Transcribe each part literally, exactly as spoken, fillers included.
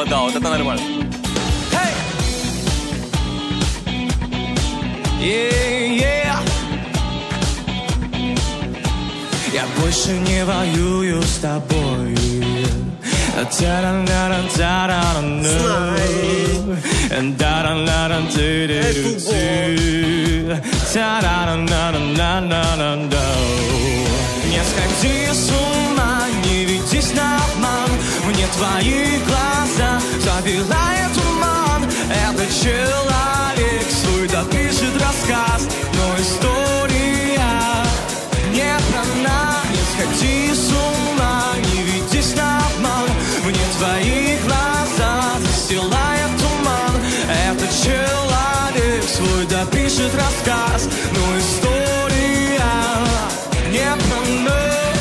начало, да, вот это нормально. Hey! Yeah, yeah. Я больше не воюю с тобой. Не сходи с ума, не ведись на обман. Мне твои глаза завивает туман. Этот человек свой допишет рассказ, но история не про нас. Не сходи с ума, не ведись на обман. Мне твои глаза застилает туман. Этот человек свой допишет рассказ, но история не про нас.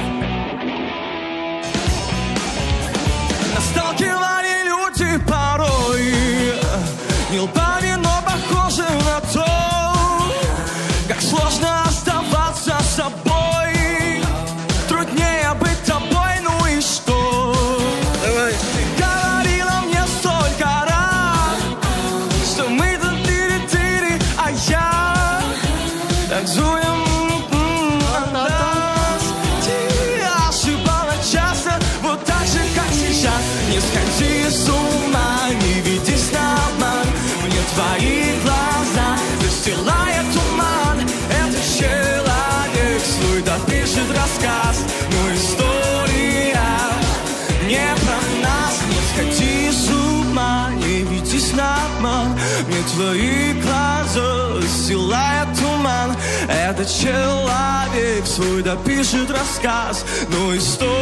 Нас сталкивали люди порой, не лбами, но похожи на то, как сложно оставаться собой. Труднее быть тобой, ну и что? Давай. Ты говорила мне столько раз, что мы тут тыри-тыри, а я танцуем от нас. Ты ошибала часто, вот так же, как сейчас. Не сходи с ума, не ведись на обман. Мне твои глаза застилает туман. Этот человек свой допишет рассказ, но история не про нас. Не сходи с ума, не ведись на обман. Мне твои глаза застилает туман. Этот человек свой допишет рассказ, но история